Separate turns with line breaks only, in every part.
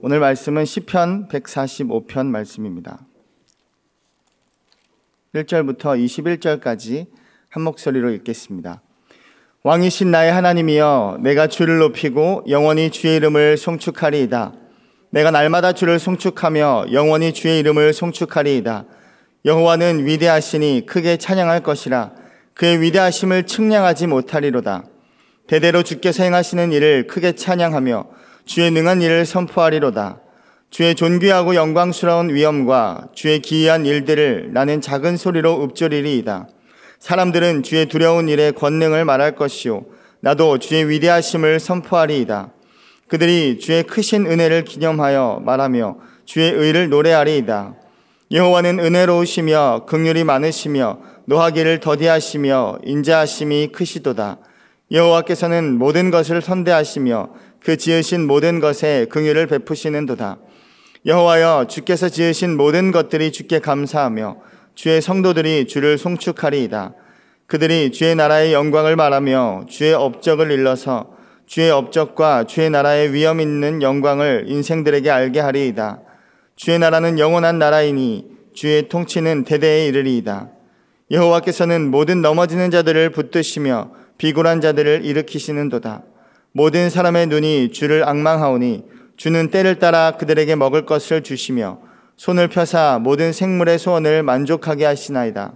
오늘 말씀은 시편 145편 말씀입니다. 1절부터 21절까지 한 목소리로 읽겠습니다. 왕이신 나의 하나님이여, 내가 주를 높이고 영원히 주의 이름을 송축하리이다. 내가 날마다 주를 송축하며 영원히 주의 이름을 송축하리이다. 여호와는 위대하시니 크게 찬양할 것이라. 그의 위대하심을 측량하지 못하리로다. 대대로 주께서 행하시는 일을 크게 찬양하며 주의 능한 일을 선포하리로다. 주의 존귀하고 영광스러운 위엄과 주의 기이한 일들을 나는 작은 소리로 읊조리리이다. 사람들은 주의 두려운 일의 권능을 말할 것이요, 나도 주의 위대하심을 선포하리이다. 그들이 주의 크신 은혜를 기념하여 말하며 주의 의를 노래하리이다. 여호와는 은혜로우시며 긍휼이 많으시며 노하기를 더디하시며 인자하심이 크시도다. 여호와께서는 모든 것을 선대하시며 그 지으신 모든 것에 긍휼을 베푸시는도다. 여호와여, 주께서 지으신 모든 것들이 주께 감사하며 주의 성도들이 주를 송축하리이다. 그들이 주의 나라의 영광을 말하며 주의 업적을 일러서 주의 업적과 주의 나라의 위엄 있는 영광을 인생들에게 알게 하리이다. 주의 나라는 영원한 나라이니 주의 통치는 대대에 이르리이다. 여호와께서는 모든 넘어지는 자들을 붙드시며 비굴한 자들을 일으키시는도다. 모든 사람의 눈이 주를 앙망하오니 주는 때를 따라 그들에게 먹을 것을 주시며 손을 펴사 모든 생물의 소원을 만족하게 하시나이다.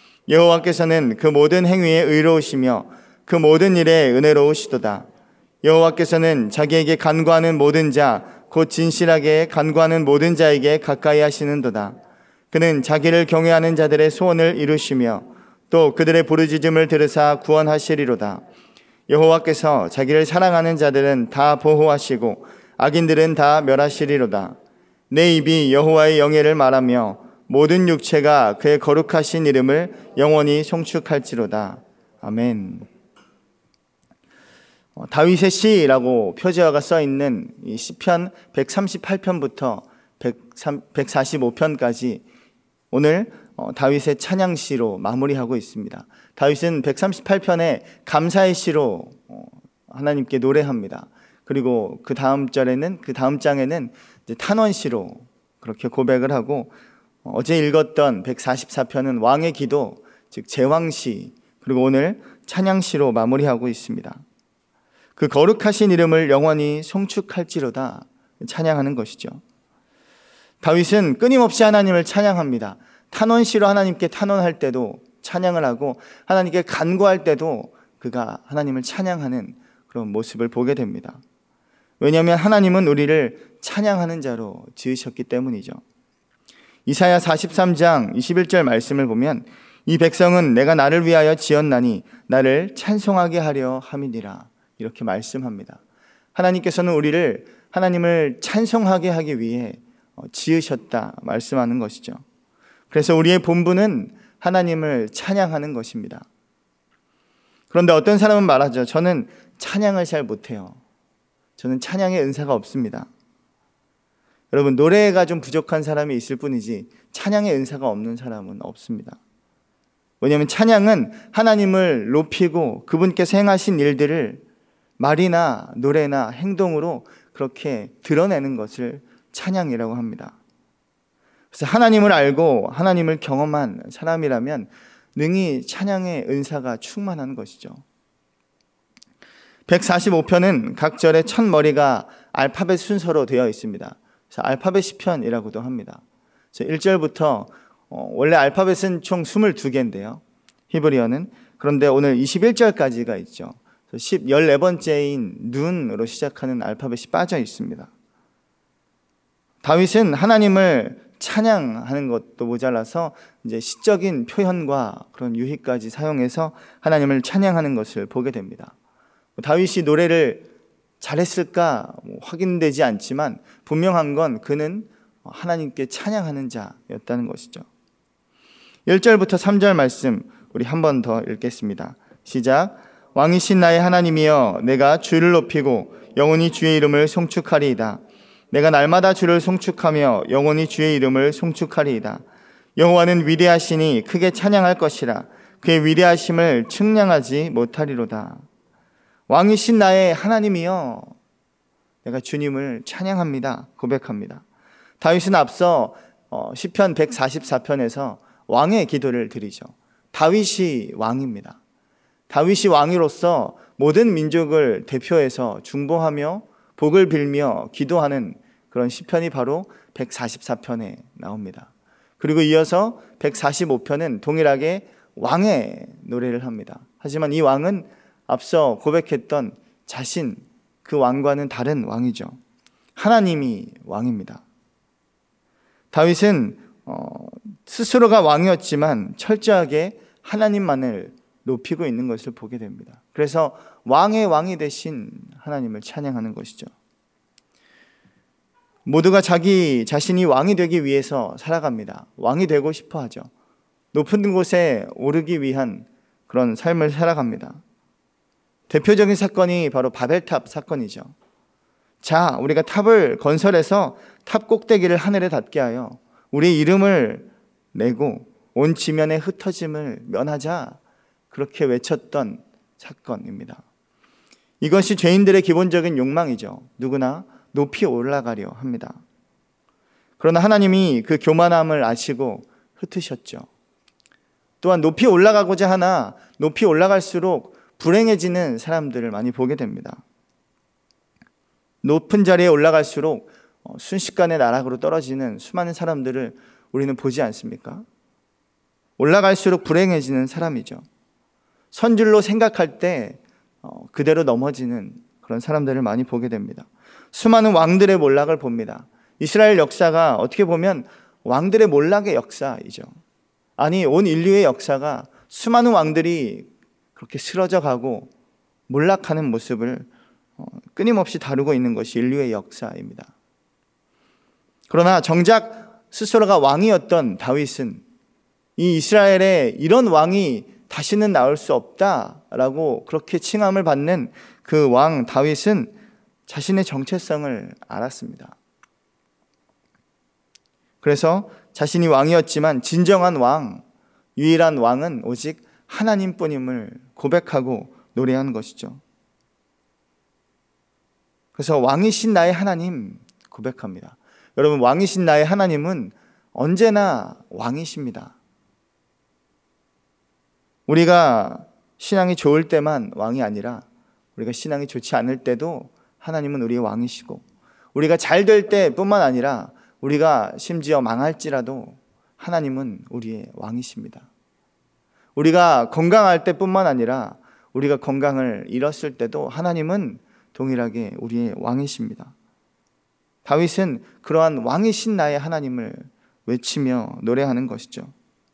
여호와께서는 그 모든 행위에 의로우시며 그 모든 일에 은혜로우시도다. 여호와께서는 자기에게 간구하는 모든 자, 곧 진실하게 간구하는 모든 자에게 가까이 하시는도다. 그는 자기를 경외하는 자들의 소원을 이루시며 또 그들의 부르짖음을 들으사 구원하시리로다. 여호와께서 자기를 사랑하는 자들은 다 보호하시고 악인들은 다 멸하시리로다. 내 입이 여호와의 영예를 말하며 모든 육체가 그의 거룩하신 이름을 영원히 송축할지로다. 아멘. 다윗의 시라고 표제어가 써있는 이 시편 138편부터 145편까지 오늘 다윗의 찬양시로 마무리하고 있습니다. 다윗은 138편에 감사의 시로 하나님께 노래합니다. 그리고 그 다음 장에는 이제 탄원시로 그렇게 고백을 하고, 어제 읽었던 144편은 왕의 기도, 즉 제왕시, 그리고 오늘 찬양시로 마무리하고 있습니다. 그 거룩하신 이름을 영원히 송축할지로다 찬양하는 것이죠. 다윗은 끊임없이 하나님을 찬양합니다. 탄원시로 하나님께 탄원할 때도 찬양을 하고 하나님께 간구할 때도 그가 하나님을 찬양하는 그런 모습을 보게 됩니다. 왜냐하면 하나님은 우리를 찬양하는 자로 지으셨기 때문이죠. 이사야 43장 21절 말씀을 보면 이 백성은 내가 나를 위하여 지었나니 나를 찬송하게 하려 함이니라, 이렇게 말씀합니다. 하나님께서는 우리를 하나님을 찬송하게 하기 위해 지으셨다 말씀하는 것이죠. 그래서 우리의 본분은 하나님을 찬양하는 것입니다. 그런데 어떤 사람은 말하죠. 저는 찬양을 잘 못해요. 저는 찬양의 은사가 없습니다. 여러분, 노래가 좀 부족한 사람이 있을 뿐이지 찬양의 은사가 없는 사람은 없습니다. 왜냐하면 찬양은 하나님을 높이고 그분께서 행하신 일들을 말이나 노래나 행동으로 그렇게 드러내는 것을 찬양이라고 합니다. 그래서 하나님을 알고 하나님을 경험한 사람이라면 능히 찬양의 은사가 충만한 것이죠. 145편은 각 절의 첫 머리가 알파벳 순서로 되어 있습니다. 그래서 알파벳 시편이라고도 합니다. 1절부터 원래 알파벳은 총 22개인데요. 히브리어는. 그런데 오늘 21절까지가 있죠. 14번째인 눈으로 시작하는 알파벳이 빠져 있습니다. 다윗은 하나님을 찬양하는 것도 모자라서 이제 시적인 표현과 그런 유희까지 사용해서 하나님을 찬양하는 것을 보게 됩니다. 다윗이 노래를 잘했을까 확인되지 않지만 분명한 건 그는 하나님께 찬양하는 자였다는 것이죠. 1절부터 3절 말씀 우리 한 번 더 읽겠습니다. 시작. 왕이신 나의 하나님이여, 내가 주를 높이고 영원히 주의 이름을 송축하리이다. 내가 날마다 주를 송축하며 영원히 주의 이름을 송축하리이다. 여호와는 위대하시니 크게 찬양할 것이라. 그의 위대하심을 측량하지 못하리로다. 왕이신 나의 하나님이여, 내가 주님을 찬양합니다. 고백합니다. 다윗은 앞서 시편 144편에서 왕의 기도를 드리죠. 다윗이 왕입니다. 다윗이 왕으로서 모든 민족을 대표해서 중보하며 복을 빌며 기도하는 그런 시편이 바로 144편에 나옵니다. 그리고 이어서 145편은 동일하게 왕의 노래를 합니다. 하지만 이 왕은 앞서 고백했던 자신, 그 왕과는 다른 왕이죠. 하나님이 왕입니다. 다윗은 스스로가 왕이었지만 철저하게 하나님만을 높이고 있는 것을 보게 됩니다. 그래서 왕의 왕이 되신 하나님을 찬양하는 것이죠. 모두가 자기 자신이 왕이 되기 위해서 살아갑니다. 왕이 되고 싶어 하죠. 높은 곳에 오르기 위한 그런 삶을 살아갑니다. 대표적인 사건이 바로 바벨탑 사건이죠. 자, 우리가 탑을 건설해서 탑 꼭대기를 하늘에 닿게 하여 우리의 이름을 내고 온 지면의 흩어짐을 면하자, 그렇게 외쳤던 사건입니다. 이것이 죄인들의 기본적인 욕망이죠. 누구나 높이 올라가려 합니다. 그러나 하나님이 그 교만함을 아시고 흩으셨죠. 또한 높이 올라가고자 하나 높이 올라갈수록 불행해지는 사람들을 많이 보게 됩니다. 높은 자리에 올라갈수록 순식간에 나락으로 떨어지는 수많은 사람들을 우리는 보지 않습니까? 올라갈수록 불행해지는 사람이죠. 선줄로 생각할 때 그대로 넘어지는 그런 사람들을 많이 보게 됩니다. 수많은 왕들의 몰락을 봅니다. 이스라엘 역사가 어떻게 보면 왕들의 몰락의 역사이죠. 아니, 온 인류의 역사가 수많은 왕들이 그렇게 쓰러져 가고 몰락하는 모습을 끊임없이 다루고 있는 것이 인류의 역사입니다. 그러나 정작 스스로가 왕이었던 다윗은 이 이스라엘에 이런 왕이 다시는 나올 수 없다라고 그렇게 칭함을 받는 그 왕 다윗은 자신의 정체성을 알았습니다. 그래서 자신이 왕이었지만 진정한 왕, 유일한 왕은 오직 하나님뿐임을 고백하고 노래한 것이죠. 그래서 왕이신 나의 하나님 고백합니다. 여러분, 왕이신 나의 하나님은 언제나 왕이십니다. 우리가 신앙이 좋을 때만 왕이 아니라 우리가 신앙이 좋지 않을 때도 하나님은 우리의 왕이시고, 우리가 잘 될 때뿐만 아니라 우리가 심지어 망할지라도 하나님은 우리의 왕이십니다. 우리가 건강할 때뿐만 아니라 우리가 건강을 잃었을 때도 하나님은 동일하게 우리의 왕이십니다. 다윗은 그러한 왕이신 나의 하나님을 외치며 노래하는 것이죠.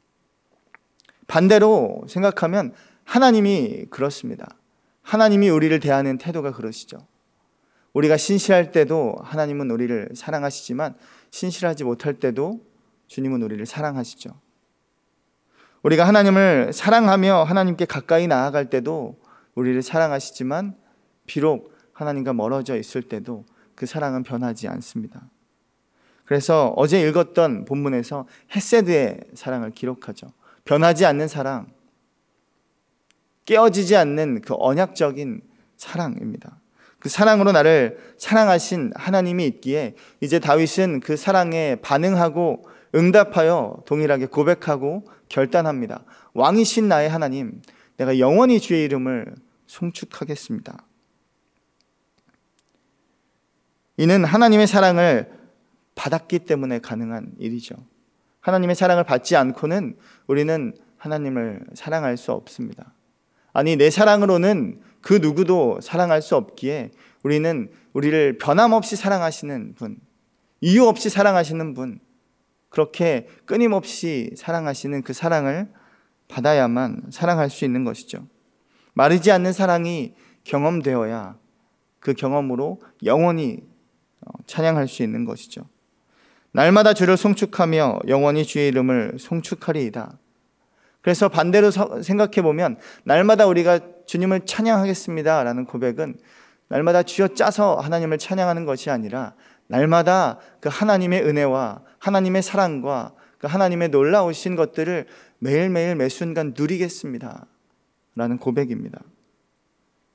반대로 생각하면 하나님이 그렇습니다. 하나님이 우리를 대하는 태도가 그러시죠. 우리가 신실할 때도 하나님은 우리를 사랑하시지만 신실하지 못할 때도 주님은 우리를 사랑하시죠. 우리가 하나님을 사랑하며 하나님께 가까이 나아갈 때도 우리를 사랑하시지만 비록 하나님과 멀어져 있을 때도 그 사랑은 변하지 않습니다. 그래서 어제 읽었던 본문에서 헤세드의 사랑을 기록하죠. 변하지 않는 사랑, 깨어지지 않는 그 언약적인 사랑입니다. 그 사랑으로 나를 사랑하신 하나님이 있기에 이제 다윗은 그 사랑에 반응하고 응답하여 동일하게 고백하고 결단합니다. 왕이신 나의 하나님, 내가 영원히 주의 이름을 송축하겠습니다. 이는 하나님의 사랑을 받았기 때문에 가능한 일이죠. 하나님의 사랑을 받지 않고는 우리는 하나님을 사랑할 수 없습니다. 아니, 내 사랑으로는 그 누구도 사랑할 수 없기에 우리는 우리를 변함없이 사랑하시는 분, 이유 없이 사랑하시는 분, 그렇게 끊임없이 사랑하시는 그 사랑을 받아야만 사랑할 수 있는 것이죠. 마르지 않는 사랑이 경험되어야 그 경험으로 영원히 찬양할 수 있는 것이죠. 날마다 주를 송축하며 영원히 주의 이름을 송축하리이다. 그래서 반대로 생각해 보면 날마다 우리가 주님을 찬양하겠습니다 라는 고백은 날마다 쥐어짜서 하나님을 찬양하는 것이 아니라 날마다 그 하나님의 은혜와 하나님의 사랑과 그 하나님의 놀라우신 것들을 매일매일 매순간 누리겠습니다 라는 고백입니다.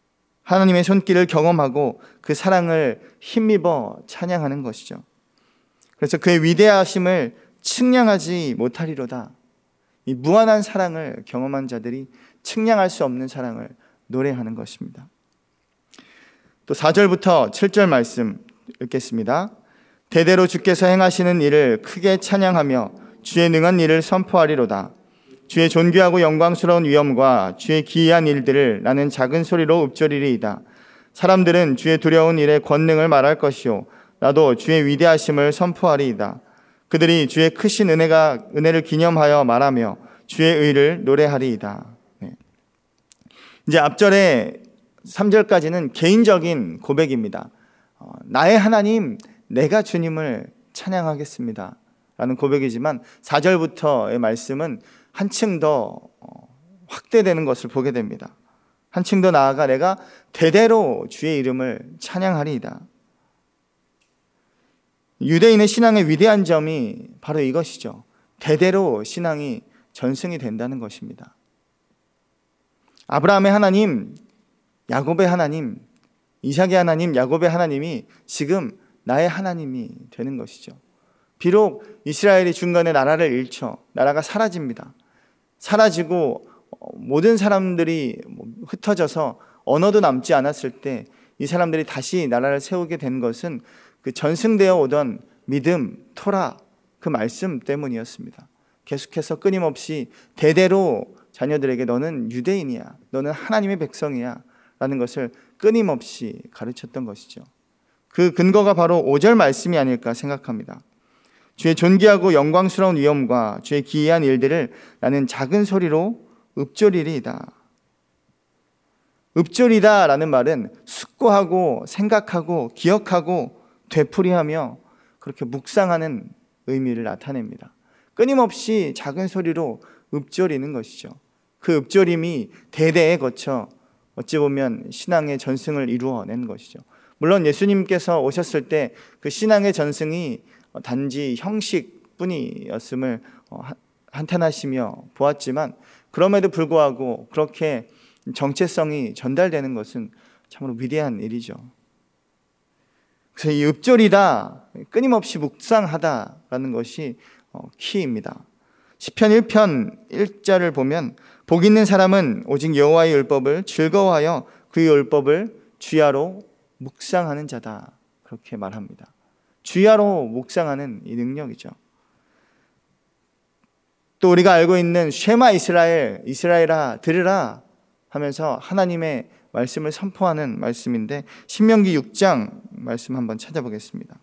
하나님의 손길을 경험하고 그 사랑을 힘입어 찬양하는 것이죠. 그래서 그의 위대하심을 측량하지 못하리로다. 이 무한한 사랑을 경험한 자들이 측량할 수 없는 사랑을 노래하는 것입니다. 또 4절부터 7절 말씀 읽겠습니다. 대대로 주께서 행하시는 일을 크게 찬양하며 주의 능한 일을 선포하리로다. 주의 존귀하고 영광스러운 위엄과 주의 기이한 일들을 나는 작은 소리로 읊조리리이다. 사람들은 주의 두려운 일의 권능을 말할 것이요 나도 주의 위대하심을 선포하리이다. 그들이 주의 크신 은혜를 기념하여 말하며 주의 의를 노래하리이다. 이제 앞절에 3절까지는 개인적인 고백입니다. 나의 하나님, 내가 주님을 찬양하겠습니다 라는 고백이지만 4절부터의 말씀은 한층 더 확대되는 것을 보게 됩니다. 한층 더 나아가 내가 대대로 주의 이름을 찬양하리이다. 유대인의 신앙의 위대한 점이 바로 이것이죠. 대대로 신앙이 전승이 된다는 것입니다. 아브라함의 하나님, 야곱의 하나님, 이삭의 하나님, 야곱의 하나님이 지금 나의 하나님이 되는 것이죠. 비록 이스라엘이 중간에 나라를 잃죠. 나라가 사라집니다. 사라지고 모든 사람들이 흩어져서 언어도 남지 않았을 때 이 사람들이 다시 나라를 세우게 된 것은 그 전승되어 오던 믿음, 토라, 그 말씀 때문이었습니다. 계속해서 끊임없이 대대로 자녀들에게 너는 유대인이야, 너는 하나님의 백성이야 라는 것을 끊임없이 가르쳤던 것이죠. 그 근거가 바로 5절 말씀이 아닐까 생각합니다. 주의 존귀하고 영광스러운 위엄과 주의 기이한 일들을 나는 작은 소리로 읊조리리이다. 읊조리다 라는 말은 숙고하고 생각하고 기억하고 되풀이하며 그렇게 묵상하는 의미를 나타냅니다. 끊임없이 작은 소리로 읊조리는 것이죠. 그 읊조림이 대대에 거쳐 어찌 보면 신앙의 전승을 이루어낸 것이죠. 물론 예수님께서 오셨을 때 그 신앙의 전승이 단지 형식뿐이었음을 한탄하시며 보았지만 그럼에도 불구하고 그렇게 정체성이 전달되는 것은 참으로 위대한 일이죠. 그래서 이 읊조리다, 끊임없이 묵상하다라는 것이 키입니다. 시편 1편 1절을 보면 복 있는 사람은 오직 여호와의 율법을 즐거워하여 그의 율법을 주야로 묵상하는 자다, 그렇게 말합니다. 주야로 묵상하는 이 능력이죠. 또 우리가 알고 있는 쉐마 이스라엘, 이스라엘아 들으라 하면서 하나님의 말씀을 선포하는 말씀인데 신명기 6장 말씀 한번 찾아보겠습니다.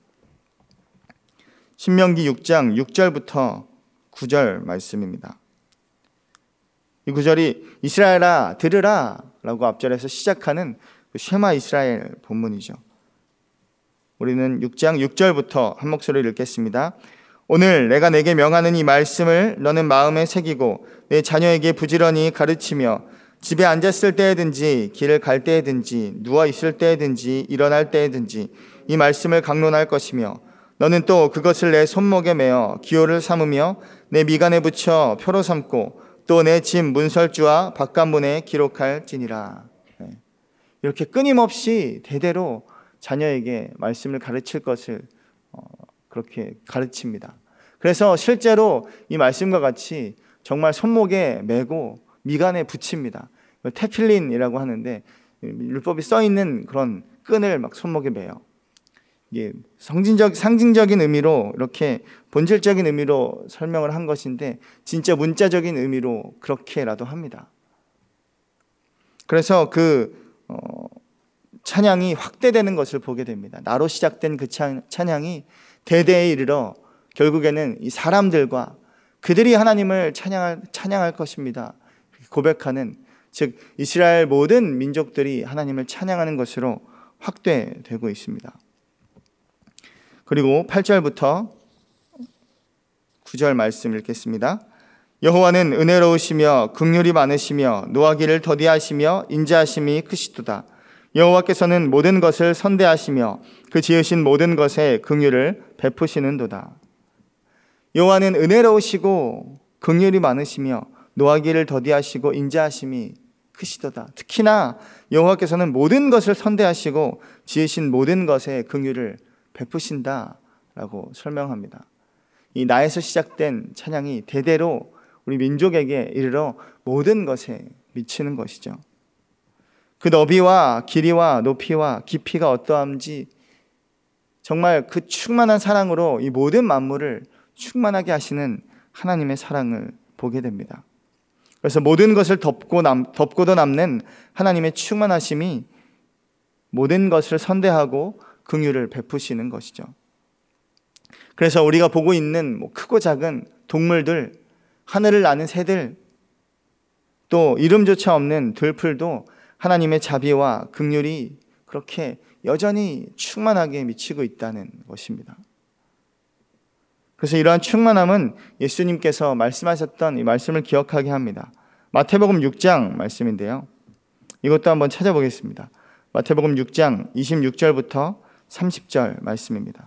신명기 6장 6절부터 9절 말씀입니다. 이 구절이 이스라엘아 들으라 라고 앞절에서 시작하는 쉐마 이스라엘 본문이죠. 우리는 6장 6절부터 한 목소리를 읽겠습니다. 오늘 내가 내게 명하는 이 말씀을 너는 마음에 새기고 내 자녀에게 부지런히 가르치며 집에 앉았을 때에든지 길을 갈 때에든지 누워 있을 때에든지 일어날 때에든지 이 말씀을 강론할 것이며 너는 또 그것을 내 손목에 매어 기호를 삼으며 내 미간에 붙여 표로 삼고 또 내 집 문설주와 바깥문에 기록할지니라. 이렇게 끊임없이 대대로 자녀에게 말씀을 가르칠 것을 그렇게 가르칩니다. 그래서 실제로 이 말씀과 같이 정말 손목에 매고 미간에 붙입니다. 테필린이라고 하는데 율법이 써있는 그런 끈을 막 손목에 매요. 이게 상징적인 의미로 이렇게 본질적인 의미로 설명을 한 것인데 진짜 문자적인 의미로 그렇게라도 합니다. 그래서 찬양이 확대되는 것을 보게 됩니다. 나로 시작된 그 찬양이 대대에 이르러 결국에는 이 사람들과 그들이 하나님을 찬양할 것입니다. 고백하는, 즉 이스라엘 모든 민족들이 하나님을 찬양하는 것으로 확대되고 있습니다. 그리고 8절부터 9절 말씀 읽겠습니다. 여호와는 은혜로우시며 긍휼이 많으시며 노하기를 더디하시며 인자하심이 크시도다. 여호와께서는 모든 것을 선대하시며 그 지으신 모든 것에 긍휼을 베푸시는도다. 여호와는 은혜로우시고 긍휼이 많으시며 노하기를 더디하시고 인자하심이 크시도다. 특히나 여호와께서는 모든 것을 선대하시고 지으신 모든 것에 긍휼을 베푸신다라고 설명합니다. 이 나에서 시작된 찬양이 대대로 우리 민족에게 이르러 모든 것에 미치는 것이죠. 그 너비와 길이와 높이와 깊이가 어떠한지 정말 그 충만한 사랑으로 이 모든 만물을 충만하게 하시는 하나님의 사랑을 보게 됩니다. 그래서 모든 것을 덮고도 남는 하나님의 충만하심이 모든 것을 선대하고 긍휼을 베푸시는 것이죠. 그래서 우리가 보고 있는 크고 작은 동물들, 하늘을 나는 새들, 또 이름조차 없는 들풀도 하나님의 자비와 긍휼이 그렇게 여전히 충만하게 미치고 있다는 것입니다. 그래서 이러한 충만함은 예수님께서 말씀하셨던 이 말씀을 기억하게 합니다. 마태복음 6장 말씀인데요. 이것도 한번 찾아보겠습니다. 마태복음 6장 26절부터 30절 말씀입니다.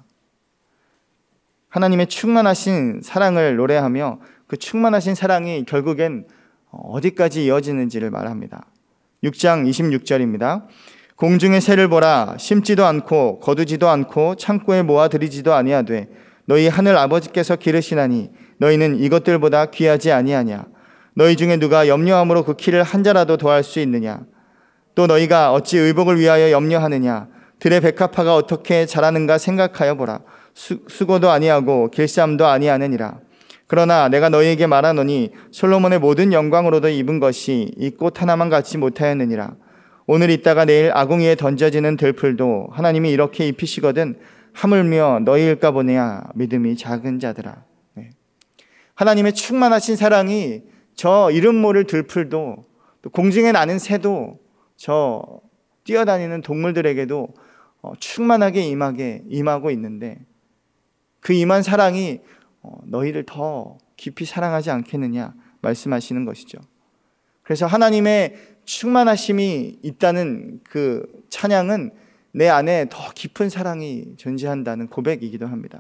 하나님의 충만하신 사랑을 노래하며 그 충만하신 사랑이 결국엔 어디까지 이어지는지를 말합니다. 6장 26절입니다. 공중의 새를 보라. 심지도 않고 거두지도 않고 창고에 모아 들이지도 아니하되 너희 하늘 아버지께서 기르시나니 너희는 이것들보다 귀하지 아니하냐. 너희 중에 누가 염려함으로 그 키를 한 자라도 더할 수 있느냐. 또 너희가 어찌 의복을 위하여 염려하느냐. 들의 백합화가 어떻게 자라는가 생각하여 보라. 수고도 아니하고 길쌈도 아니하느니라. 그러나 내가 너희에게 말하노니 솔로몬의 모든 영광으로도 입은 것이 이 꽃 하나만 갖지 못하였느니라. 오늘 있다가 내일 아궁이에 던져지는 들풀도 하나님이 이렇게 입히시거든 하물며 너희일까 보냐. 믿음이 작은 자들아. 하나님의 충만하신 사랑이 저 이름 모를 들풀도 또 공중에 나는 새도 저 뛰어다니는 동물들에게도 충만하게 임하고 있는데 그 임한 사랑이 너희를 더 깊이 사랑하지 않겠느냐 말씀하시는 것이죠. 그래서 하나님의 충만하심이 있다는 그 찬양은 내 안에 더 깊은 사랑이 존재한다는 고백이기도 합니다.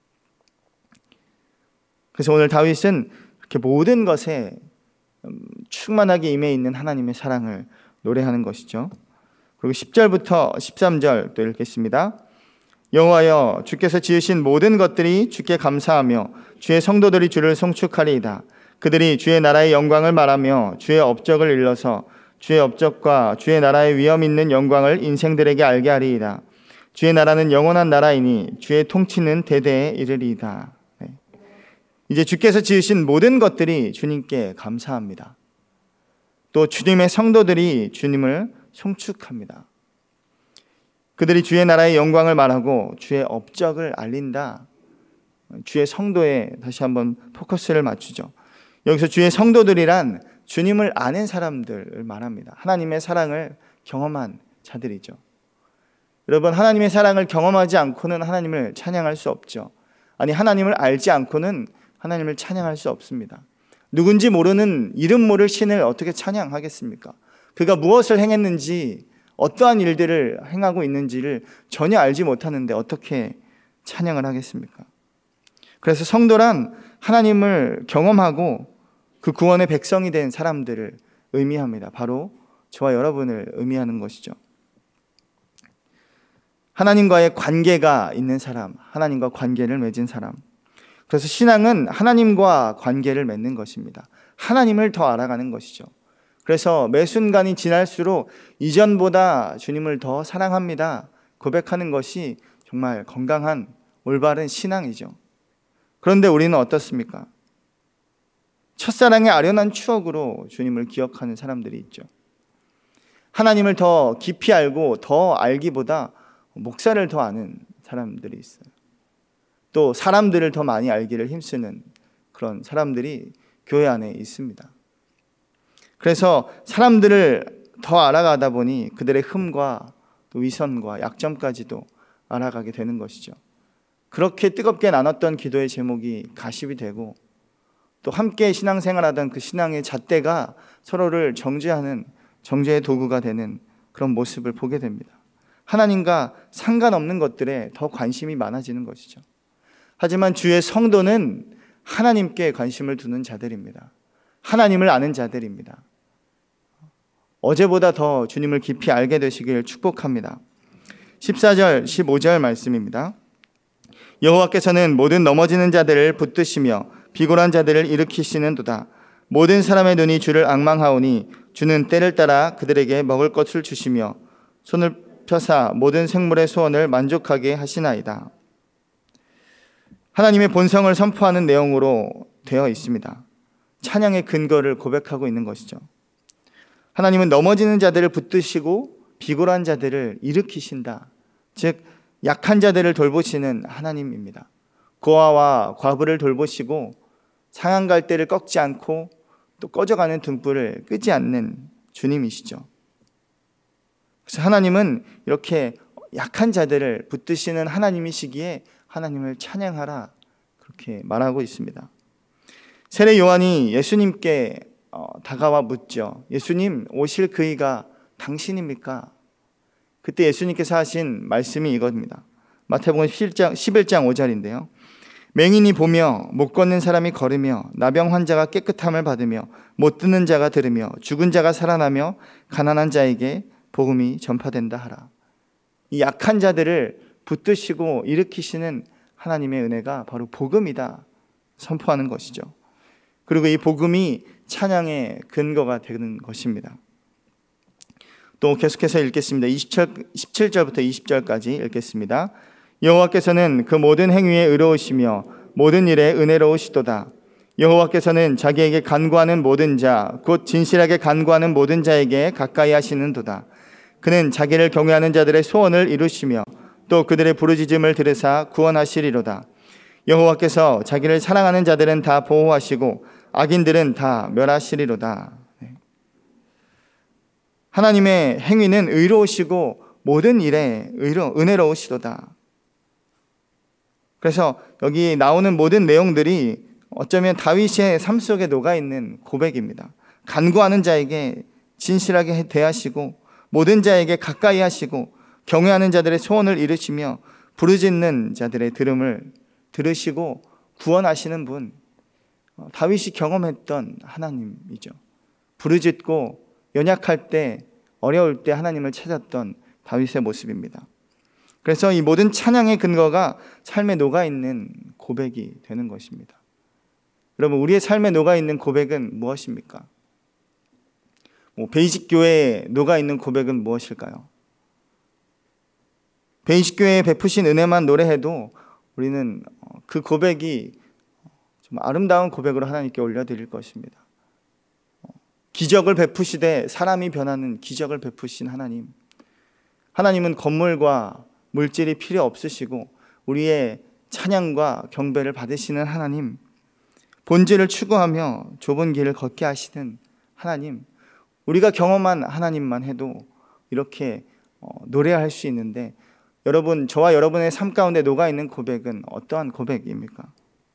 그래서 오늘 다윗은 이렇게 모든 것에 충만하게 임해 있는 하나님의 사랑을 노래하는 것이죠. 그리고 10절부터 13절 또 읽겠습니다. 여호와여 주께서 지으신 모든 것들이 주께 감사하며 주의 성도들이 주를 송축하리이다. 그들이 주의 나라의 영광을 말하며 주의 업적을 일러서 주의 업적과 주의 나라의 위엄 있는 영광을 인생들에게 알게 하리이다. 주의 나라는 영원한 나라이니 주의 통치는 대대에 이르리이다. 이제 주께서 지으신 모든 것들이 주님께 감사합니다. 또 주님의 성도들이 주님을 송축합니다. 그들이 주의 나라의 영광을 말하고 주의 업적을 알린다. 주의 성도에 다시 한번 포커스를 맞추죠. 여기서 주의 성도들이란 주님을 아는 사람들을 말합니다. 하나님의 사랑을 경험한 자들이죠. 여러분, 하나님의 사랑을 경험하지 않고는 하나님을 찬양할 수 없죠. 아니, 하나님을 알지 않고는 하나님을 찬양할 수 없습니다. 누군지 모르는 이름 모를 신을 어떻게 찬양하겠습니까? 그가 무엇을 행했는지, 어떠한 일들을 행하고 있는지를 전혀 알지 못하는데 어떻게 찬양을 하겠습니까? 그래서 성도란 하나님을 경험하고 그 구원의 백성이 된 사람들을 의미합니다. 바로 저와 여러분을 의미하는 것이죠. 하나님과의 관계가 있는 사람, 하나님과 관계를 맺은 사람. 그래서 신앙은 하나님과 관계를 맺는 것입니다. 하나님을 더 알아가는 것이죠. 그래서 매 순간이 지날수록 이전보다 주님을 더 사랑합니다 고백하는 것이 정말 건강한 올바른 신앙이죠. 그런데 우리는 어떻습니까? 첫사랑의 아련한 추억으로 주님을 기억하는 사람들이 있죠. 하나님을 더 깊이 알고 더 알기보다 목사를 더 아는 사람들이 있어요. 또 사람들을 더 많이 알기를 힘쓰는 그런 사람들이 교회 안에 있습니다. 그래서 사람들을 더 알아가다 보니 그들의 흠과 또 위선과 약점까지도 알아가게 되는 것이죠. 그렇게 뜨겁게 나눴던 기도의 제목이 가십이 되고 또 함께 신앙생활하던 그 신앙의 잣대가 서로를 정죄하는 정죄의 도구가 되는 그런 모습을 보게 됩니다. 하나님과 상관없는 것들에 더 관심이 많아지는 것이죠. 하지만 주의 성도는 하나님께 관심을 두는 자들입니다. 하나님을 아는 자들입니다. 어제보다 더 주님을 깊이 알게 되시길 축복합니다. 14절, 15절 말씀입니다. 여호와께서는 모든 넘어지는 자들을 붙드시며 비굴한 자들을 일으키시는도다. 모든 사람의 눈이 주를 앙망하오니 주는 때를 따라 그들에게 먹을 것을 주시며 손을 펴사 모든 생물의 소원을 만족하게 하시나이다. 하나님의 본성을 선포하는 내용으로 되어 있습니다. 찬양의 근거를 고백하고 있는 것이죠. 하나님은 넘어지는 자들을 붙드시고 비굴한 자들을 일으키신다. 즉 약한 자들을 돌보시는 하나님입니다. 고아와 과부를 돌보시고 상한 갈대를 꺾지 않고 또 꺼져가는 등불을 끄지 않는 주님이시죠. 그래서 하나님은 이렇게 약한 자들을 붙드시는 하나님이시기에 하나님을 찬양하라, 그렇게 말하고 있습니다. 세례 요한이 예수님께 다가와 묻죠. 예수님, 오실 그이가 당신입니까? 그때 예수님께서 하신 말씀이 이겁니다. 마태복음 11장 5절인데요. 맹인이 보며 못 걷는 사람이 걸으며 나병 환자가 깨끗함을 받으며 못 듣는 자가 들으며 죽은 자가 살아나며 가난한 자에게 복음이 전파된다 하라. 이 약한 자들을 붙드시고 일으키시는 하나님의 은혜가 바로 복음이다 선포하는 것이죠. 그리고 이 복음이 찬양의 근거가 되는 것입니다. 또 계속해서 읽겠습니다. 17절부터 20절까지 읽겠습니다. 여호와께서는 그 모든 행위에 의로우시며 모든 일에 은혜로우시도다. 여호와께서는 자기에게 간구하는 모든 자, 곧 진실하게 간구하는 모든 자에게 가까이 하시는도다. 그는 자기를 경외하는 자들의 소원을 이루시며 또 그들의 부르짖음을 들으사 구원하시리로다. 여호와께서 자기를 사랑하는 자들은 다 보호하시고 악인들은 다 멸하시리로다. 하나님의 행위는 의로우시고 모든 일에 은혜로우시도다. 그래서 여기 나오는 모든 내용들이 어쩌면 다윗의 삶 속에 녹아있는 고백입니다. 간구하는 자에게 진실하게 대하시고 모든 자에게 가까이 하시고 경외하는 자들의 소원을 이루시며 부르짖는 자들의 들음을 들으시고 구원하시는 분, 다윗이 경험했던 하나님이죠. 부르짖고 연약할 때, 어려울 때 하나님을 찾았던 다윗의 모습입니다. 그래서 이 모든 찬양의 근거가 삶에 녹아있는 고백이 되는 것입니다. 여러분, 우리의 삶에 녹아있는 고백은 무엇입니까? 베이직 교회에 녹아있는 고백은 무엇일까요? 베이직 교회에 베푸신 은혜만 노래해도 우리는 그 고백이 좀 아름다운 고백으로 하나님께 올려드릴 것입니다. 기적을 베푸시되 사람이 변하는 기적을 베푸신 하나님. 하나님은 건물과 물질이 필요 없으시고 우리의 찬양과 경배를 받으시는 하나님. 본질을 추구하며 좁은 길을 걷게 하시는 하나님. 우리가 경험한 하나님만 해도 이렇게 노래할 수 있는데, 여러분, 저와 여러분의 삶 가운데 녹아있는 고백은 어떠한 고백입니까?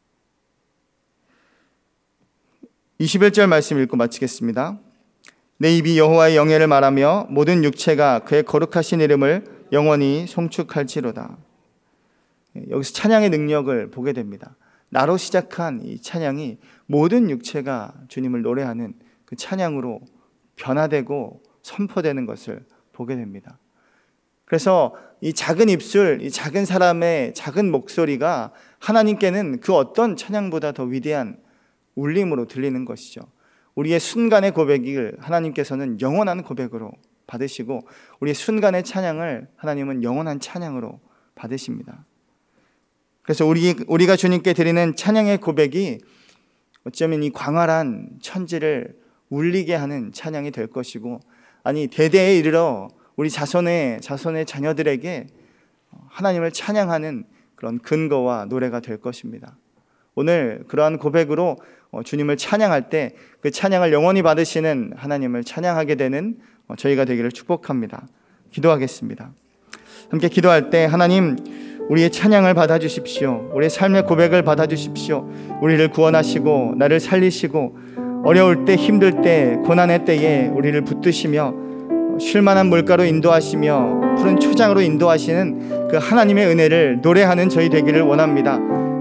21절 말씀 읽고 마치겠습니다. 내 입이 여호와의 영예를 말하며 모든 육체가 그의 거룩하신 이름을 영원히 송축할지로다. 여기서 찬양의 능력을 보게 됩니다. 나로 시작한 이 찬양이 모든 육체가 주님을 노래하는 그 찬양으로 변화되고 선포되는 것을 보게 됩니다. 그래서 이 작은 입술, 이 작은 사람의 작은 목소리가 하나님께는 그 어떤 찬양보다 더 위대한 울림으로 들리는 것이죠. 우리의 순간의 고백을 하나님께서는 영원한 고백으로 받으시고 우리의 순간의 찬양을 하나님은 영원한 찬양으로 받으십니다. 그래서 우리가 주님께 드리는 찬양의 고백이 어쩌면 이 광활한 천지를 울리게 하는 찬양이 될 것이고, 아니 대대에 이르러 우리 자손의 자녀들에게 하나님을 찬양하는 그런 근거와 노래가 될 것입니다. 오늘 그러한 고백으로 주님을 찬양할 때 그 찬양을 영원히 받으시는 하나님을 찬양하게 되는 저희가 되기를 축복합니다. 기도하겠습니다. 함께 기도할 때 하나님, 우리의 찬양을 받아주십시오. 우리의 삶의 고백을 받아주십시오. 우리를 구원하시고 나를 살리시고 어려울 때, 힘들 때, 고난의 때에 우리를 붙드시며 쉴만한 물가로 인도하시며 푸른 초장으로 인도하시는 그 하나님의 은혜를 노래하는 저희 되기를 원합니다.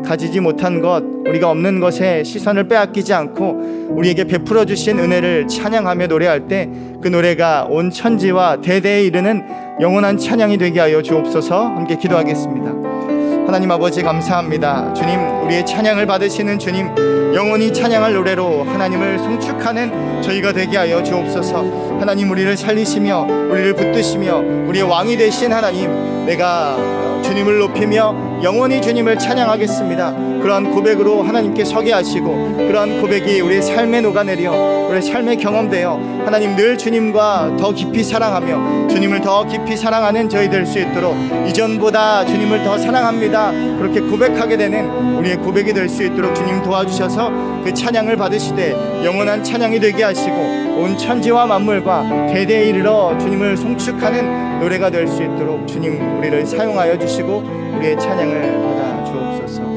가지지 못한 것, 우리가 없는 것에 시선을 빼앗기지 않고 우리에게 베풀어 주신 은혜를 찬양하며 노래할 때 그 노래가 온 천지와 대대에 이르는 영원한 찬양이 되게 하여 주옵소서. 함께 기도하겠습니다. 하나님 아버지 감사합니다. 주님, 우리의 찬양을 받으시는 주님, 영원히 찬양할 노래로 하나님을 송축하는 저희가 되게 하여 주옵소서. 하나님, 우리를 살리시며 우리를 붙드시며 우리의 왕이 되신 하나님, 내가 주님을 높이며 영원히 주님을 찬양하겠습니다. 그러한 고백으로 하나님께 서게 하시고 그러한 고백이 우리의 삶에 녹아내려 우리의 삶에 경험되어 하나님 늘 주님과 더 깊이 사랑하며 주님을 더 깊이 사랑하는 저희 될 수 있도록 이전보다 주님을 더 사랑합니다, 그렇게 고백하게 되는 우리의 고백이 될 수 있도록 주님 도와주셔서 그 찬양을 받으시되 영원한 찬양이 되게 하시고 온 천지와 만물과 대대에 이르러 주님을 송축하는 노래가 될 수 있도록 주님 우리를 사용하여 주시고 우리의 찬양을 받아 주옵소서.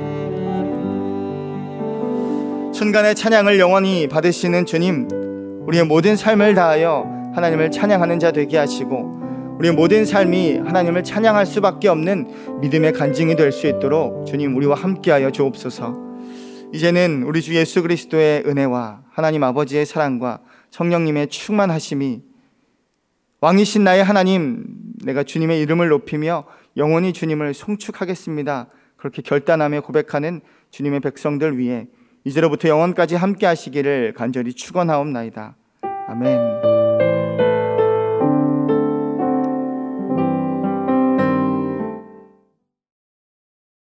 순간의 찬양을 영원히 받으시는 주님, 우리의 모든 삶을 다하여 하나님을 찬양하는 자 되게 하시고 우리의 모든 삶이 하나님을 찬양할 수밖에 없는 믿음의 간증이 될 수 있도록 주님 우리와 함께하여 주옵소서. 이제는 우리 주 예수 그리스도의 은혜와 하나님 아버지의 사랑과 성령님의 충만하심이 왕이신 나의 하나님, 내가 주님의 이름을 높이며 영원히 주님을 송축하겠습니다, 그렇게 결단하며 고백하는 주님의 백성들 위해 이제로부터 영원까지 함께 하시기를 간절히 축원하옵나이다. 아멘.